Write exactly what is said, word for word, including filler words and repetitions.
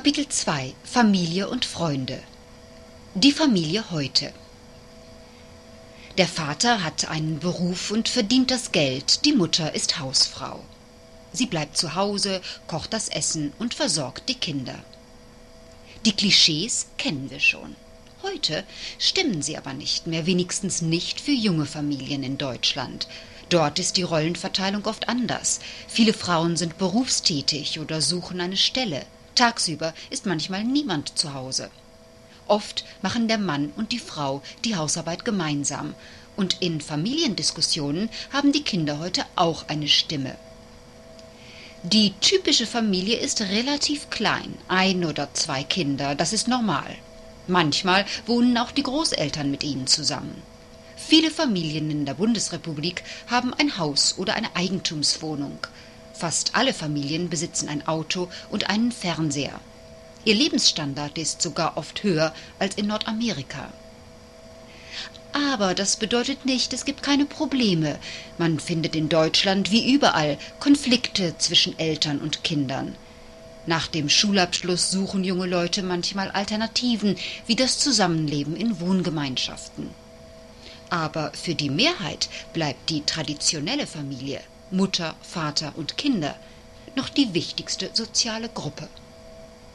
Kapitel zwei: Familie und Freunde. Die Familie heute. Der Vater hat einen Beruf und verdient das Geld, die Mutter ist Hausfrau. Sie bleibt zu Hause, kocht das Essen und versorgt die Kinder. Die Klischees kennen wir schon. Heute stimmen sie aber nicht mehr, wenigstens nicht für junge Familien in Deutschland. Dort ist die Rollenverteilung oft anders. Viele Frauen sind berufstätig oder suchen eine Stelle. Tagsüber ist manchmal niemand zu Hause. Oft machen der Mann und die Frau die Hausarbeit gemeinsam. Und in Familiendiskussionen haben die Kinder heute auch eine Stimme. Die typische Familie ist relativ klein, ein oder zwei Kinder, das ist normal. Manchmal wohnen auch die Großeltern mit ihnen zusammen. Viele Familien in der Bundesrepublik haben ein Haus oder eine Eigentumswohnung. Fast alle Familien besitzen ein Auto und einen Fernseher. Ihr Lebensstandard ist sogar oft höher als in Nordamerika. Aber das bedeutet nicht, es gibt keine Probleme. Man findet in Deutschland wie überall Konflikte zwischen Eltern und Kindern. Nach dem Schulabschluss suchen junge Leute manchmal Alternativen wie das Zusammenleben in Wohngemeinschaften. Aber für die Mehrheit bleibt die traditionelle Familie, Mutter, Vater und Kinder, noch die wichtigste soziale Gruppe.